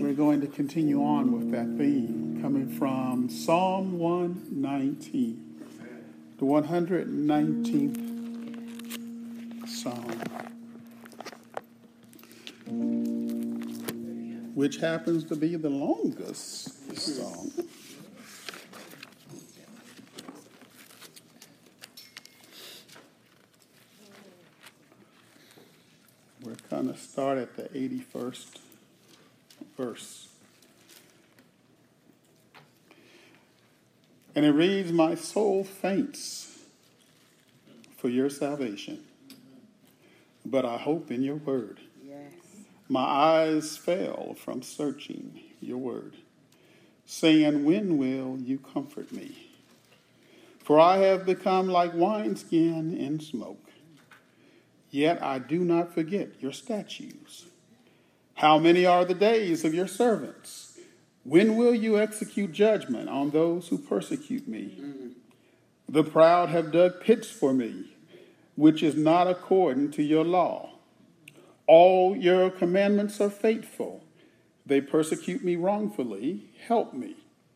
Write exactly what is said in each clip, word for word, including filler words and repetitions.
We're going to continue on with that theme coming from Psalm one nineteen, the one hundred nineteenth Psalm, which happens to be the longest psalm. We're going to start at the eighty-first verse. And it reads, "My soul faints for your salvation, but I hope in your word. Yes. My eyes fail from searching your word, saying, when will you comfort me? For I have become like wineskin in smoke, yet I do not forget your statutes. How many are the days of your servants? When will you execute judgment on those who persecute me? Mm-hmm. The proud have dug pits for me, which is not according to your law. All your commandments are faithful. They persecute me wrongfully. Help me.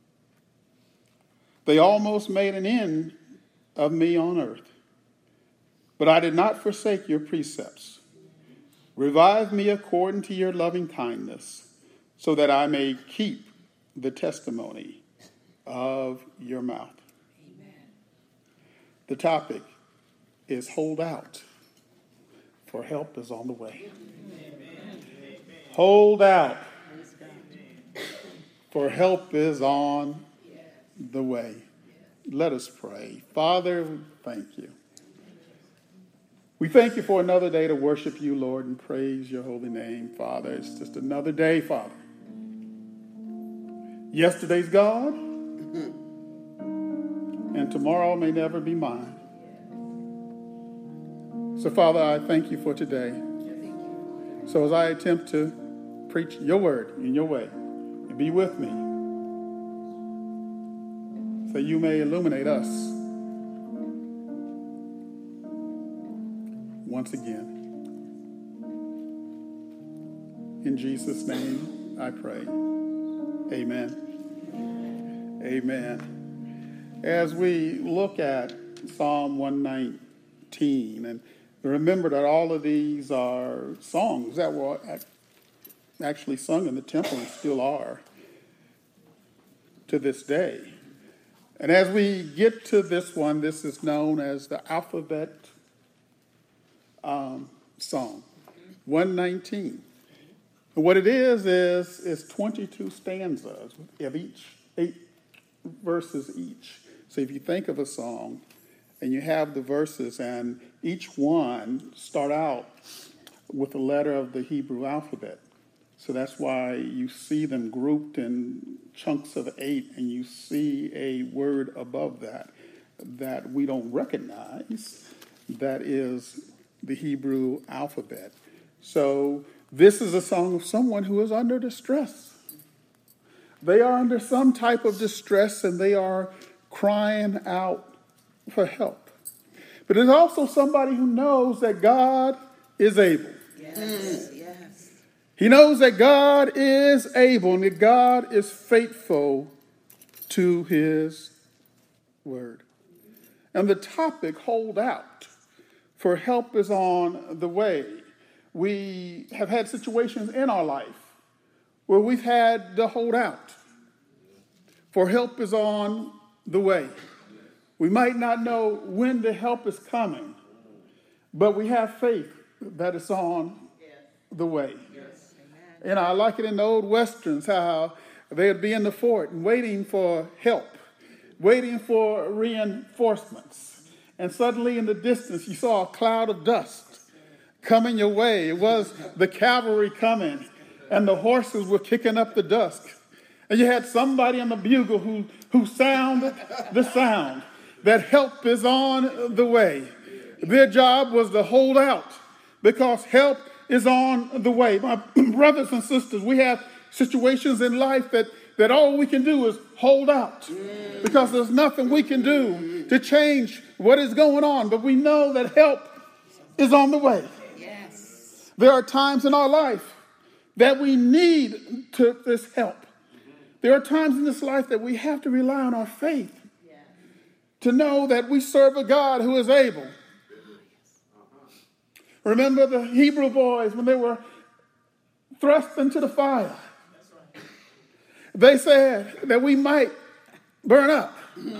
They almost made an end of me on earth, but I did not forsake your precepts. Revive me according to your loving kindness, so that I may keep the testimony of your mouth." Amen. The topic is hold out, for help is on the way. Amen. Hold out, for help is on the way. Let us pray. Father, thank you. We thank you for another day to worship you, Lord, and praise your holy name, Father. It's just another day, Father. Yesterday's gone, and tomorrow may never be mine. So, Father, I thank you for today. So as I attempt to preach your word in your way, and be with me, so you may illuminate us once again. In Jesus' name I pray. Amen. Amen. As we look at Psalm one nineteen, and remember that all of these are songs that were actually sung in the temple and still are to this day. And as we get to this one, this is known as the alphabet Um, Psalm one nineteen. And what it is is is twenty-two stanzas of each, eight verses each. So if you think of a song and you have the verses, and each one start out with a letter of the Hebrew alphabet. So that's why you see them grouped in chunks of eight, and you see a word above that that we don't recognize. That is the Hebrew alphabet. So this is a song of someone who is under distress. They are under some type of distress, and they are crying out for help. But there's also somebody who knows that God is able. Yes, yes. He knows that God is able, and that God is faithful to his word. And the topic, hold out, for help is on the way. We have had situations in our life where we've had to hold out, for help is on the way. We might not know when the help is coming, but we have faith that it's on the way. Yes. And I like it in the old Westerns, how they'd be in the fort and waiting for help, waiting for reinforcements. And suddenly in the distance, you saw a cloud of dust coming your way. It was the cavalry coming, and the horses were kicking up the dust. And you had somebody on the bugle who, who sounded the sound that help is on the way. Their job was to hold out, because help is on the way. My brothers and sisters, we have situations in life that, that all we can do is hold out, because there's nothing we can do to change what is going on. But we know that help is on the way. Yes. There are times in our life that we need to this help. There are times in this life that we have to rely on our faith to know that we serve a God who is able. Remember the Hebrew boys when they were thrust into the fire. They said that we might burn up.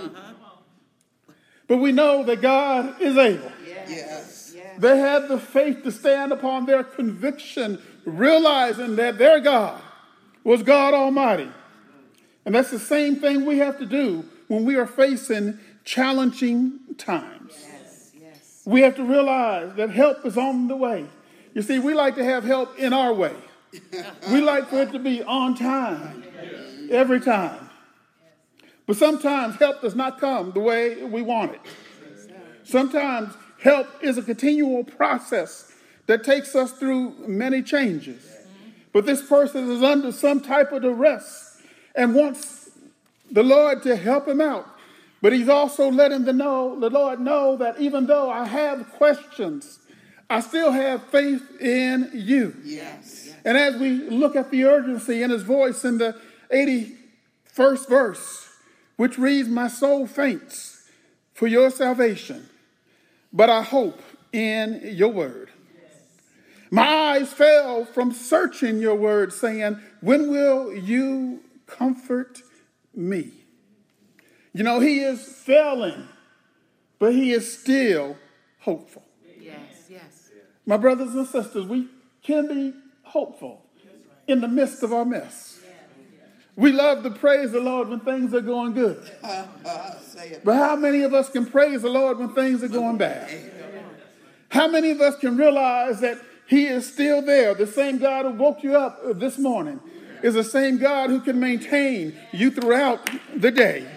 But we know that God is able. Yes. They had the faith to stand upon their conviction, realizing that their God was God Almighty. And that's the same thing we have to do when we are facing challenging times. Yes. Yes. We have to realize that help is on the way. You see, we like to have help in our way. We like for it to be on time, every time. But sometimes help does not come the way we want it. Sometimes help is a continual process that takes us through many changes. But this person is under some type of duress and wants the Lord to help him out. But he's also letting the, know, the Lord know that even though I have questions, I still have faith in you. Yes. And as we look at the urgency in his voice in the eighty-first verse, which reads, my soul faints for your salvation, but I hope in your word. My eyes fell from searching your word, saying, when will you comfort me? You know, he is failing, but he is still hopeful. Yes, yes. My brothers and sisters, we can be hopeful in the midst of our mess. We love to praise the Lord when things are going good. Say it. But how many of us can praise the Lord when things are going bad? How many of us can realize that he is still there? The same God who woke you up this morning is the same God who can maintain you throughout the day.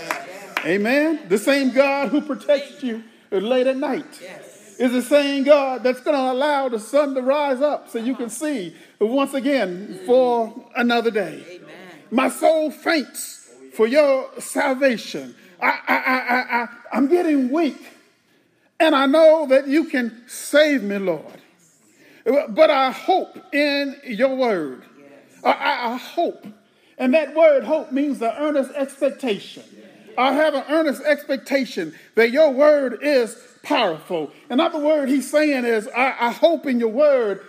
Amen. The same God who protects you late at night is the same God that's going to allow the sun to rise up so you can see once again for another day. Amen. My soul faints for your salvation. I, I, I, I, I, I'm getting weak, and I know that you can save me, Lord. But I hope in your word. I, I, I hope. And that word hope means an earnest expectation. I have an earnest expectation that your word is powerful. Another word he's saying is, I, I hope in your word.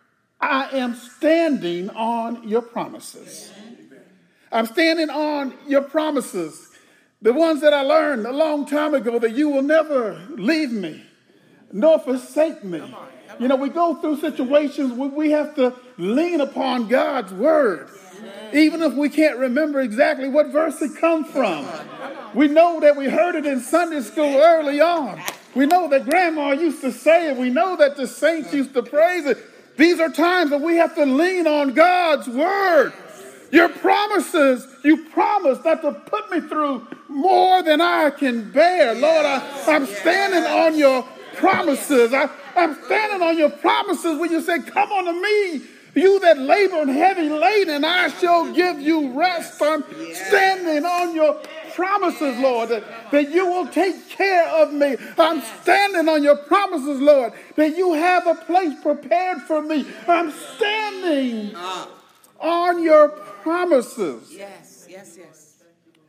I am standing on your promises. I'm standing on your promises. The ones that I learned a long time ago, that you will never leave me nor forsake me. You know, we go through situations where we have to lean upon God's word. Even if we can't remember exactly what verse it comes from. We know that we heard it in Sunday school early on. We know that grandma used to say it. We know that the saints used to praise it. These are times that we have to lean on God's word. Your promises, you promised not to put me through more than I can bear. Lord, I, I'm standing on your promises. I, I'm standing on your promises when you say, come unto me, you that labor and heavy laden, and I shall give you rest. I'm standing on your promises, Lord, that, that you will take care of me. I'm standing on your promises, Lord, that you have a place prepared for me. I'm standing on your promises. Yes, yes, yes.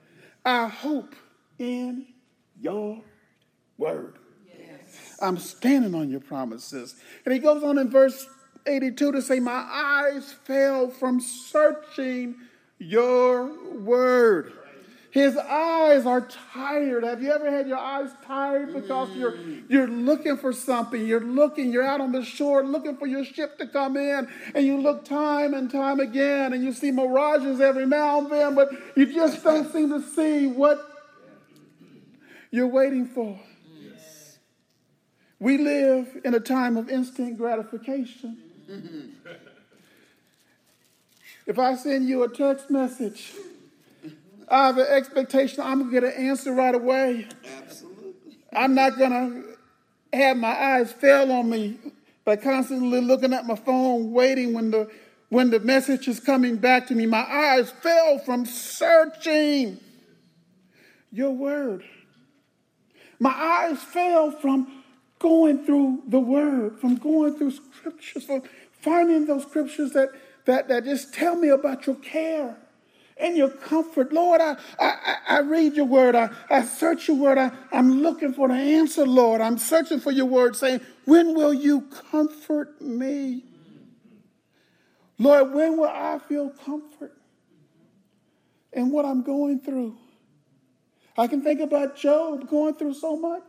I hope in your word. Yes. I'm standing on your promises. And he goes on in verse eighty-two to say, my eyes fell from searching your word. His eyes are tired. Have you ever had your eyes tired because you're you're looking for something? You're looking, you're out on the shore looking for your ship to come in, and you look time and time again, and you see mirages every now and then, but you just don't seem to see what you're waiting for. Yes. We live in a time of instant gratification. If I send you a text message, I have an expectation I'm going to get an answer right away. Absolutely. I'm not going to have my eyes fail on me by constantly looking at my phone, waiting when the when the message is coming back to me. My eyes fell from searching your word. My eyes fell from going through the word, from going through scriptures, from finding those scriptures that, that, that just tell me about your care and your comfort. Lord, I, I, I read your word. I, I search your word. I, I'm looking for the answer, Lord. I'm searching for your word saying, when will you comfort me? Lord, when will I feel comfort in what I'm going through? I can think about Job going through so much.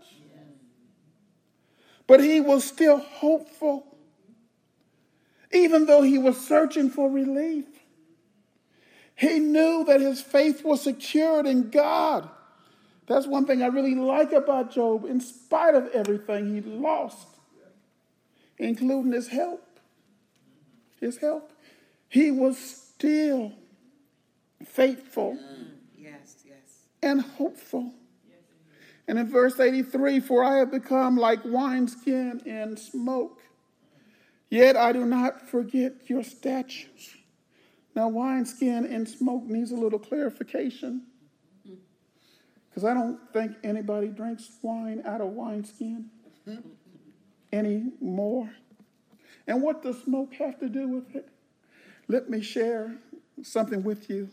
But he was still hopeful, even though he was searching for relief. He knew that his faith was secured in God. That's one thing I really like about Job. In spite of everything he lost, including his help, his help, he was still faithful Yes, yes. and hopeful. And in verse eighty-three, for I have become like wineskin in smoke, yet I do not forget your statutes. Now, wineskin in smoke needs a little clarification, because I don't think anybody drinks wine out of wineskin anymore. And what does smoke have to do with it? Let me share something with you.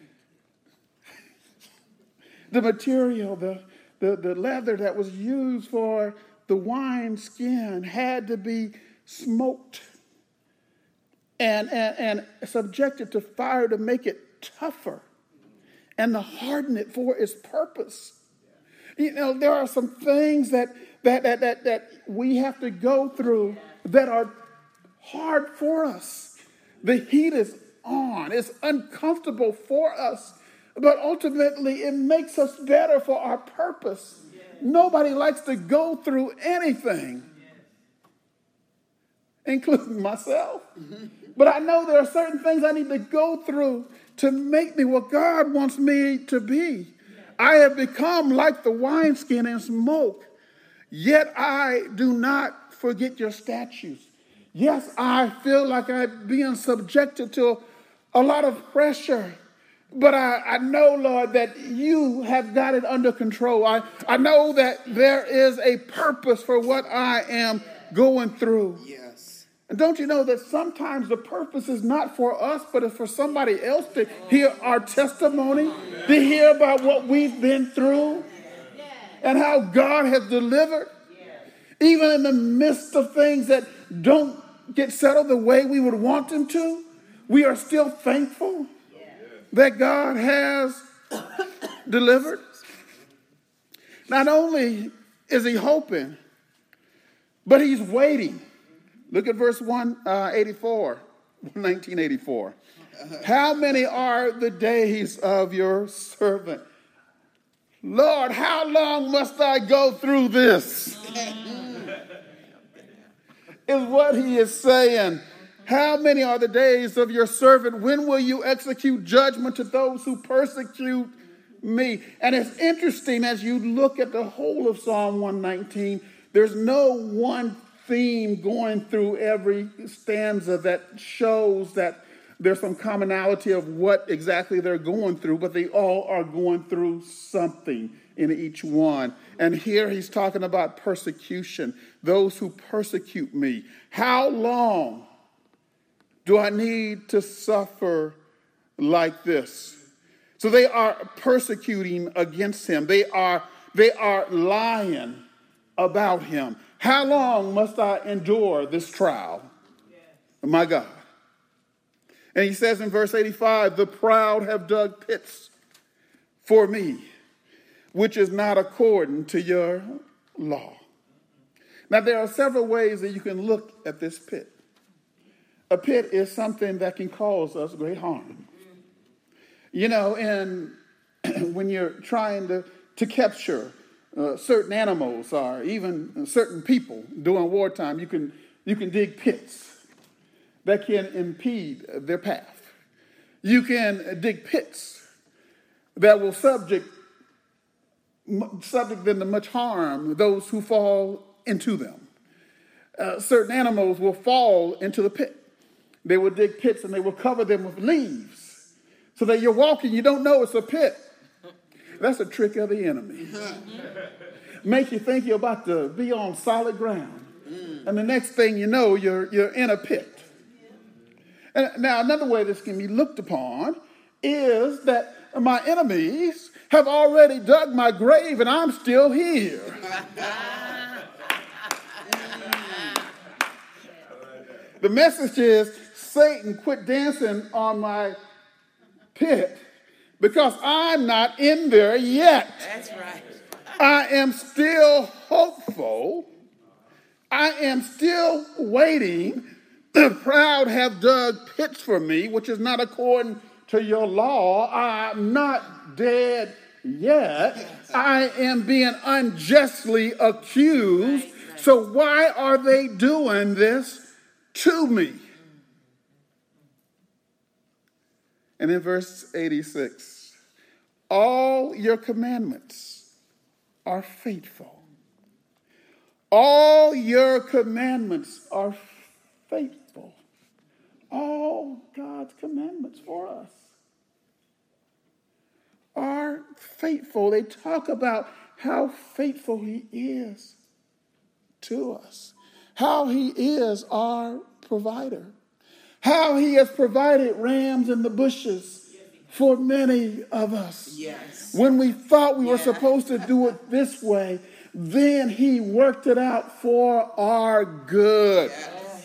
The material, the, the, the leather that was used for the wineskin had to be smoked and, and, and subjected to fire to make it tougher and to harden it for its purpose. You know, there are some things that, that, that, that, that we have to go through that are hard for us. The heat is on. It's uncomfortable for us. But ultimately, it makes us better for our purpose. Nobody likes to go through anything, including myself. But I know there are certain things I need to go through to make me what God wants me to be. I have become like the wineskin in smoke, yet I do not forget your statutes. Yes, I feel like I'm being subjected to a lot of pressure, but I, I know, Lord, that you have got it under control. I, I know that there is a purpose for what I am going through. Yes. And don't you know that sometimes the purpose is not for us, but it's for somebody else to hear our testimony, to hear about what we've been through and how God has delivered. Even in the midst of things that don't get settled the way we would want them to, we are still thankful that God has delivered. Not only is he hoping, but he's waiting. Look at verse one eighty-four, nineteen eighty-four. How many are the days of your servant? Lord, how long must I go through this? Is what he is saying. How many are the days of your servant? When will you execute judgment to those who persecute me? And it's interesting as you look at the whole of Psalm one nineteen, there's no one theme going through every stanza that shows that there's some commonality of what exactly they're going through, but they all are going through something in each one. And here he's talking about persecution, those who persecute me. How long do I need to suffer like this? So they are persecuting against him. They are, they are lying about him. How long must I endure this trial? My God. And he says in verse eighty-five, the proud have dug pits for me, which is not according to your law. Now, there are several ways that you can look at this pit. A pit is something that can cause us great harm. You know, and when you're trying to, to capture uh, certain animals or even certain people during wartime, you can, you can dig pits that can impede their path. You can dig pits that will subject, subject them to much harm, those who fall into them. Uh, certain animals will fall into the pit. They will dig pits and they will cover them with leaves so that you're walking, you don't know it's a pit. That's a trick of the enemy. Make you think you're about to be on solid ground. And the next thing you know, you're, you're in a pit. And now, another way this can be looked upon is that my enemies have already dug my grave and I'm still here. The message is, Satan, quit dancing on my pit because I'm not in there yet. That's right. I am still hopeful. I am still waiting. The proud have dug pits for me, which is not according to your law. I'm not dead yet. I am being unjustly accused. So why are they doing this to me? And in verse eighty-six, all your commandments are faithful. All your commandments are faithful. All God's commandments for us are faithful. They talk about how faithful he is to us, how he is our provider, how he has provided rams in the bushes for many of us. Yes. When we thought we were Yeah. supposed to do it this way, then he worked it out for our good. Yes.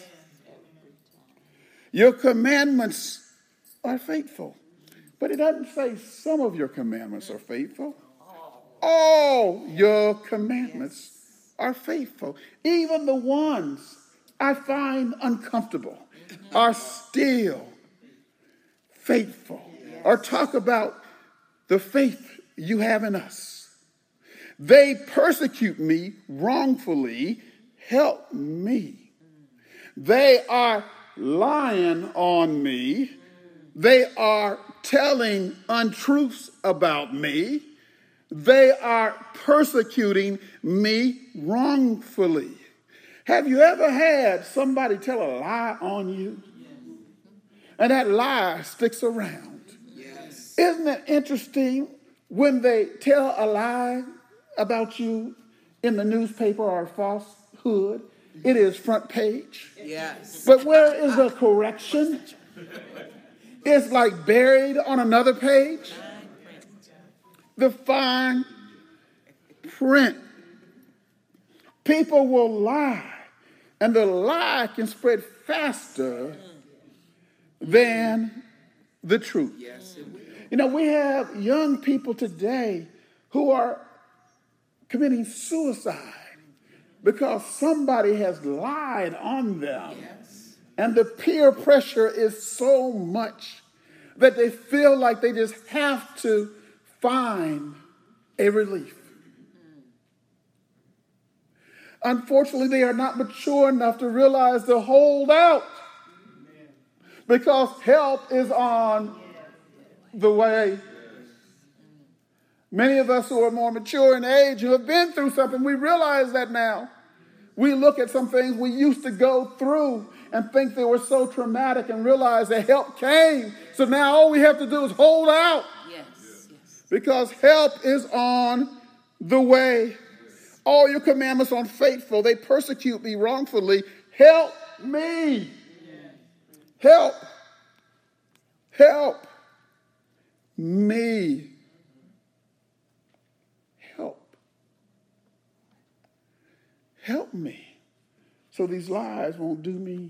Your commandments are faithful. But it doesn't say some of your commandments are faithful. All your commandments are faithful. Even the ones I find uncomfortable are still faithful. Or talk about the faith you have in us. They persecute me wrongfully. Help me. They are lying on me. They are telling untruths about me. They are persecuting me wrongfully. Have you ever had somebody tell a lie on you? And that lie sticks around. Yes. Isn't it interesting when they tell a lie about you in the newspaper or a falsehood? It is front page. Yes. But where is the correction? It's like buried on another page. The fine print. People will lie, and the lie can spread faster than the truth. Yes, it will. You know, we have young people today who are committing suicide because somebody has lied on them. Yes. And the peer pressure is so much that they feel like they just have to find a relief. Unfortunately, they are not mature enough to realize to hold out because help is on the way. Many of us who are more mature in age, who have been through something, we realize that now. We look at some things we used to go through and think they were so traumatic and realize that help came. So now all we have to do is hold out. Yes. Yes. Because help is on the way. All your commandments are faithful. They persecute me wrongfully. Help me. Help. Help me. Help. Help me. So these lies won't do me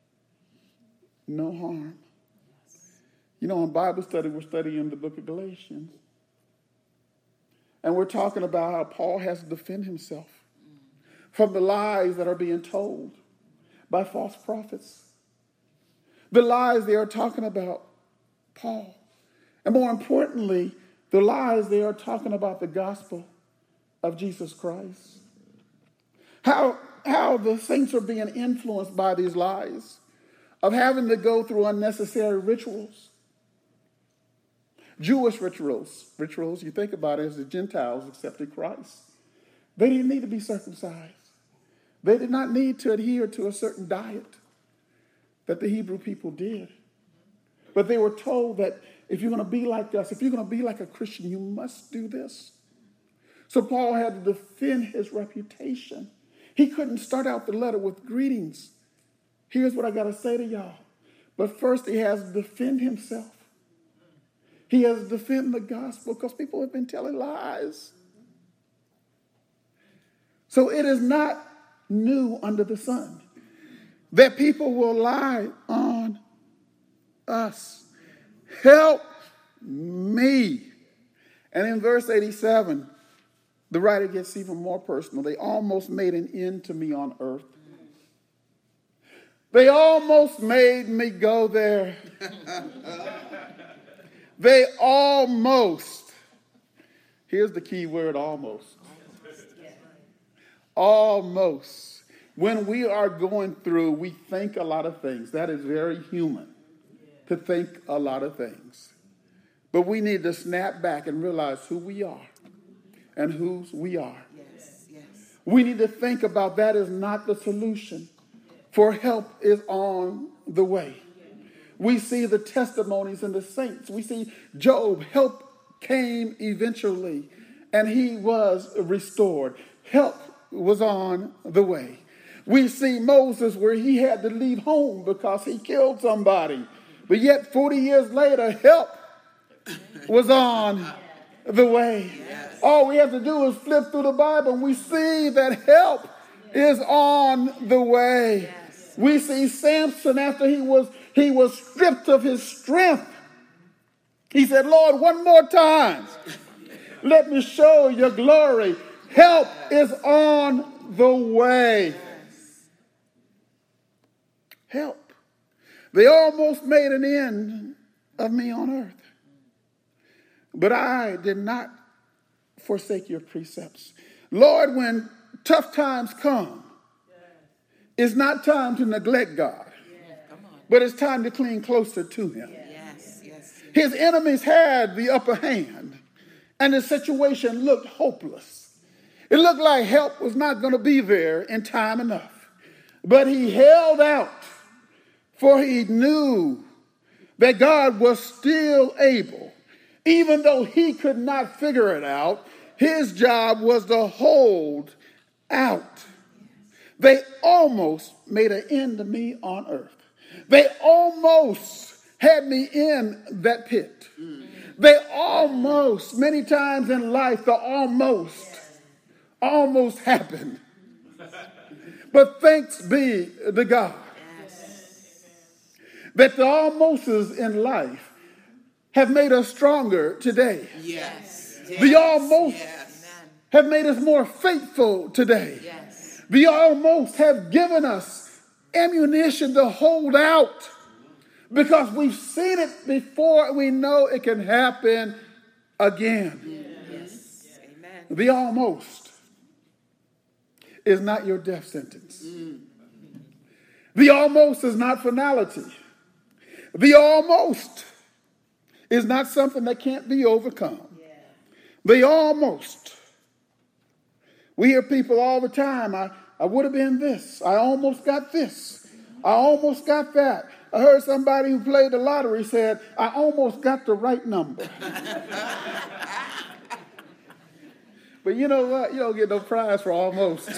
no harm. You know, in Bible study, we're studying the book of Galatians. And we're talking about how Paul has to defend himself from the lies that are being told by false prophets. The lies they are talking about Paul. And more importantly, the lies they are talking about the gospel of Jesus Christ. How, how the saints are being influenced by these lies of having to go through unnecessary rituals. Jewish rituals, rituals, you think about it, as the Gentiles accepted Christ. They didn't need to be circumcised. They did not need to adhere to a certain diet that the Hebrew people did. But they were told that if you're going to be like us, if you're going to be like a Christian, you must do this. So Paul had to defend his reputation. He couldn't start out the letter with greetings. Here's what I got to say to y'all. But first he has to defend himself. He has to defend the gospel because people have been telling lies. So it is not new under the sun that people will lie on us. Help me. And in verse eighty-seven, the writer gets even more personal. They almost made an end to me on earth. They almost made me go there. They almost. Here's the key word, almost. Almost. When we are going through, we think a lot of things. That is very human, to think a lot of things. But we need to snap back and realize who we are and whose we are. Yes, yes. We need to think about that is not the solution, for help is on the way. We see the testimonies in the saints. We see Job, help came eventually, and he was restored. Help was on the way. We see Moses where he had to leave home because he killed somebody. But yet forty years later, help was on the way. Yes. All we have to do is flip through the Bible and we see that help is on the way. Yes. We see Samson after he was he was stripped of his strength. He said, Lord, one more time, let me show your glory. Help is on the way. Help. They almost made an end of me on earth. But I did not forsake your precepts. Lord, when tough times come, it's not time to neglect God, Come on. but it's time to cling closer to him. Yes, yes. His enemies had the upper hand, and the situation looked hopeless. It looked like help was not going to be there in time enough. But he held out, for he knew that God was still able. Even though he could not figure it out, his job was to hold out. They almost made an end to me on earth. They almost had me in that pit. They almost, many times in life, the almost, almost happened. But thanks be to God that the almost's in life have made us stronger today. Yes. The almost Yes. have made us more faithful today. Yes. The almost have given us ammunition to hold out because we've seen it before and we know it can happen again. Yes. Amen. The almost is not your death sentence. The almost is not finality. The almost is not something that can't be overcome. The almost. We hear people all the time, I, I would have been this. I almost got this. I almost got that. I heard somebody who played the lottery said, I almost got the right number. But you know what? You don't get no prize for almost.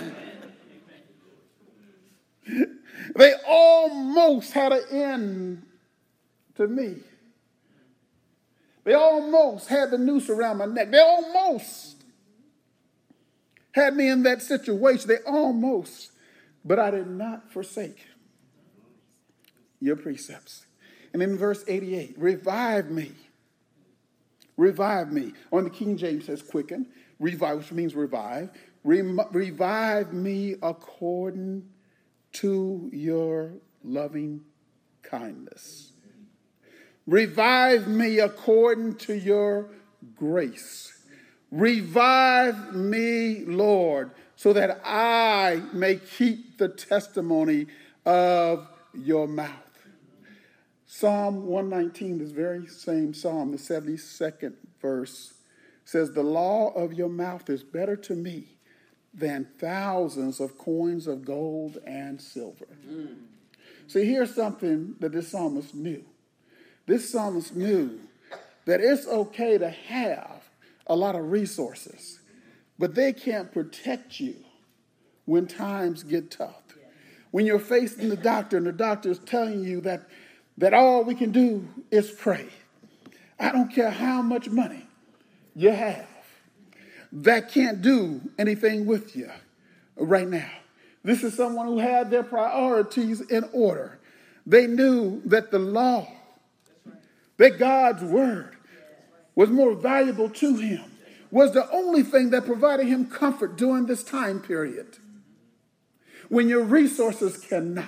They almost had an end to me. They almost had the noose around my neck. They almost had me in that situation. They almost, but I did not forsake your precepts. And in verse eighty-eight, revive me. Revive me. On the King James says quicken. Revive, which means revive. Rem- revive me according to your loving kindness. Revive me according to your grace. Revive me, Lord, so that I may keep the testimony of your mouth. Psalm one nineteen, this very same psalm, the seventy-second verse, says, the law of your mouth is better to me than thousands of coins of gold and silver. Mm. See, here's something that this psalmist knew. This psalmist knew that it's okay to have a lot of resources, but they can't protect you when times get tough. When you're facing the doctor and the doctor is telling you that that all we can do is pray. I don't care how much money you have. That can't do anything with you right now. This is someone who had their priorities in order. They knew that the law, that God's word was more valuable to him, was the only thing that provided him comfort during this time period when your resources cannot.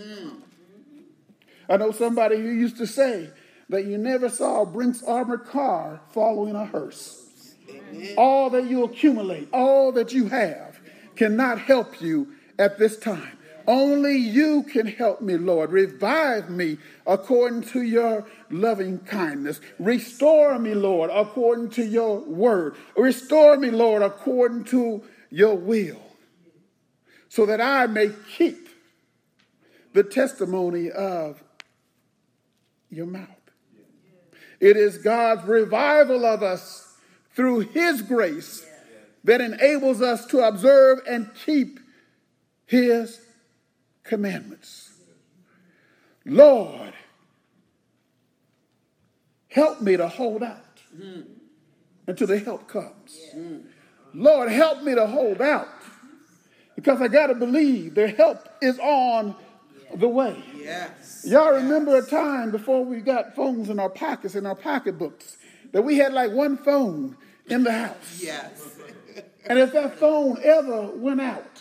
I know somebody who used to say that you never saw a Brinks armored car following a hearse. Amen. All that you accumulate, all that you have cannot help you at this time. Only you can help me, Lord. Revive me according to your loving kindness. Restore me, Lord, according to your word. Restore me, Lord, according to your will, so that I may keep the testimony of your mouth. It is God's revival of us through his grace that enables us to observe and keep his commandments. Lord, help me to hold out until the help comes. Lord, help me to hold out, because I got to believe their help is on the way. Yes. Y'all remember a time before we got phones in our pockets, in our pocketbooks, that we had like one phone in the house. Yes. And if that phone ever went out,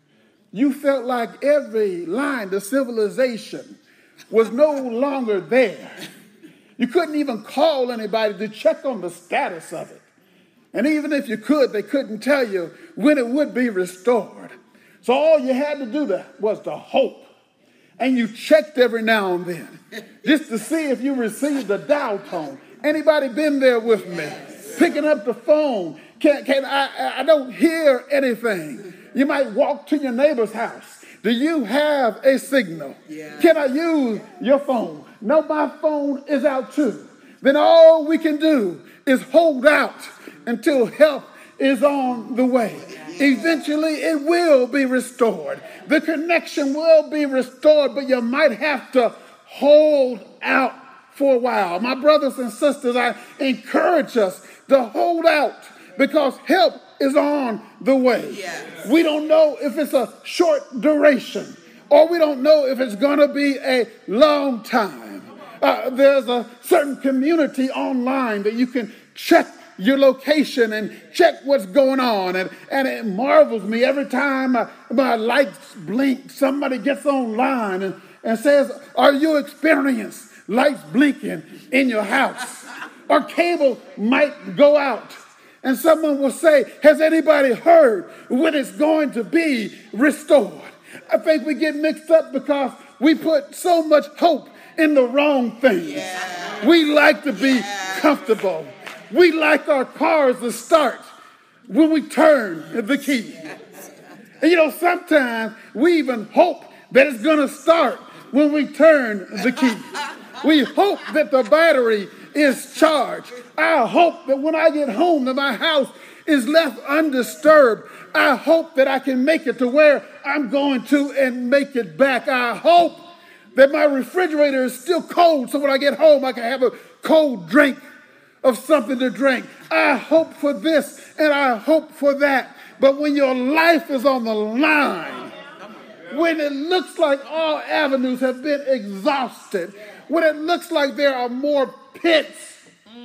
you felt like every line to civilization was no longer there. You couldn't even call anybody to check on the status of it. And even if you could, they couldn't tell you when it would be restored. So all you had to do that was to hope. And you checked every now and then just to see if you received a dial tone. Anybody been there with me? Yes. Picking up the phone. Can, can I, I don't hear anything. You might walk to your neighbor's house. Do you have a signal? Yeah. Can I use your phone? No, my phone is out too. Then all we can do is hold out until help is on the way. Eventually it will be restored. The connection will be restored, but you might have to hold out for a while. My brothers and sisters, I encourage us to hold out because help is on the way. Yes. We don't know if it's a short duration, or we don't know if it's going to be a long time. Uh, there's a certain community online that you can check your location and check what's going on. And, and it marvels me every time my, my lights blink, somebody gets online and, and says, are you experiencing lights blinking in your house? Or cable might go out. And someone will say, has anybody heard when it's going to be restored? I think we get mixed up because we put so much hope in the wrong things. Yeah. We like to be yeah. comfortable. We like our cars to start when we turn the key. And you know, sometimes we even hope that it's going to start when we turn the key. We hope that the battery is charged. I hope that when I get home that my house is left undisturbed. I hope that I can make it to where I'm going to and make it back. I hope that my refrigerator is still cold so when I get home I can have a cold drink of something to drink. I hope for this and I hope for that. But when your life is on the line, when it looks like all avenues have been exhausted, when it looks like there are more pits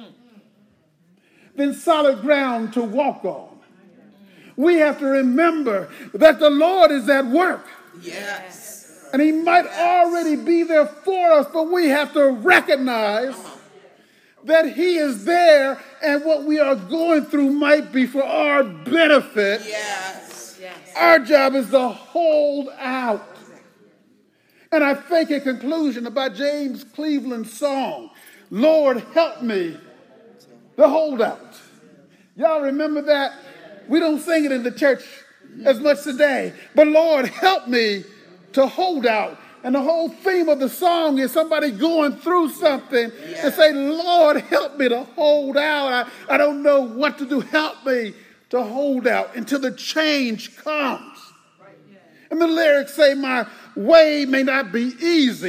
than solid ground to walk on, we have to remember that the Lord is at work. Yes. And he might already be there for us, but we have to recognize that he is there, and what we are going through might be for our benefit. Yes. Yes. Our job is to hold out. And I think a conclusion about James Cleveland's song, Lord, help me to hold out. Y'all remember that? We don't sing it in the church as much today. But Lord, help me to hold out. And the whole theme of the song is somebody going through something yeah. and say, Lord, help me to hold out. I, I don't know what to do. Help me to hold out until the change comes. Right. Yeah. And the lyrics say, my way may not be easy,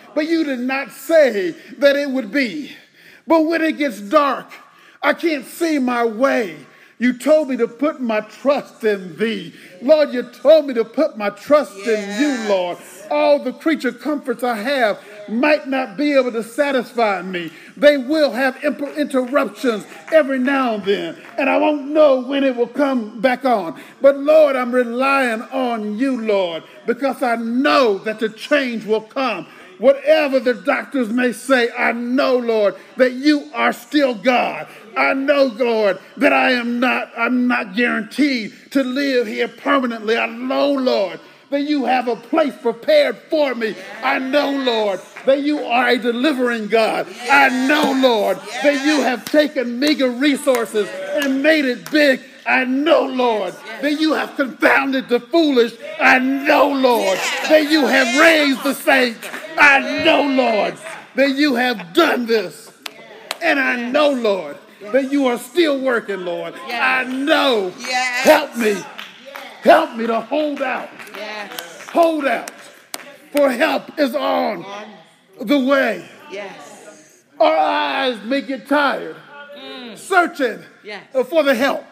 but you did not say that it would be. But when it gets dark, I can't see my way. You told me to put my trust in thee. Lord, you told me to put my trust Yes. in you, Lord. All the creature comforts I have might not be able to satisfy me. They will have imp- interruptions every now and then, and I won't know when it will come back on. But Lord, I'm relying on you, Lord, because I know that the change will come. Whatever the doctors may say, I know, Lord, that you are still God. I know, Lord, that I am not, I'm not guaranteed to live here permanently. I know, Lord, that you have a place prepared for me. I know, Lord, that you are a delivering God. I know, Lord, that you have taken meager resources and made it big. I know, Lord, that you have confounded the foolish. I know, Lord, that you have raised the saints. I know, Lord, that you have done this. And I know, Lord, that you are still working, Lord. I know. Yes. Help me. Help me to hold out. Yes. Hold out. For help is on the way. Yes. Our eyes may get tired searching Yes. for the help.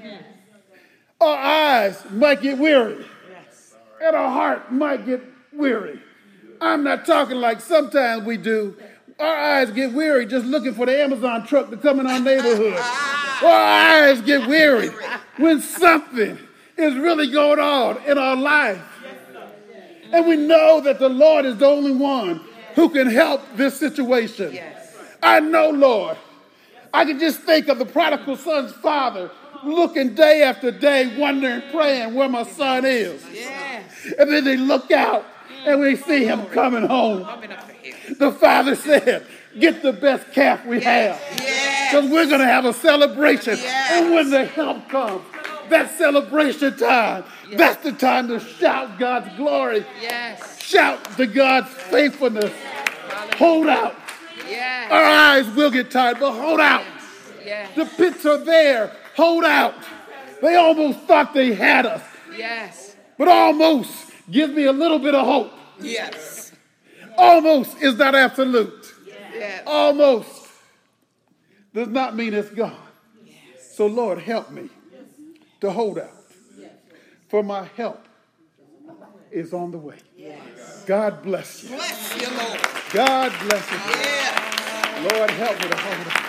Our eyes might get weary. Yes. And our heart might get weary. I'm not talking like sometimes we do. Our eyes get weary just looking for the Amazon truck to come in our neighborhood. Our eyes get weary when something is really going on in our life. And we know that the Lord is the only one who can help this situation. Yes. I know, Lord. I can just think of the prodigal son's father looking day after day, wondering, praying where my son is. Yes. And then they look out and we see him coming home. Coming up the hill. The father said, get the best calf we have. Yes. Because we're going to have a celebration. Yes. And when the help comes, that celebration time, Yes. that's the time to shout God's glory. Yes. Shout to God's faithfulness. Hold out. Yes. Our eyes will get tired, but hold out. Yes. The pits are there. Hold out. They almost thought they had us, Yes. but almost gives me a little bit of hope. Yes. Almost is not absolute. Yes. Almost does not mean it's gone. So Lord, help me to hold out. For my help is on the way. God bless you. Bless you, Lord. God bless you. Yes. Lord, help me to hold out.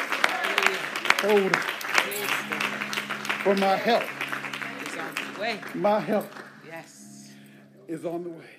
Hold out. For my help, It's on the way. my help Yes. is on the way.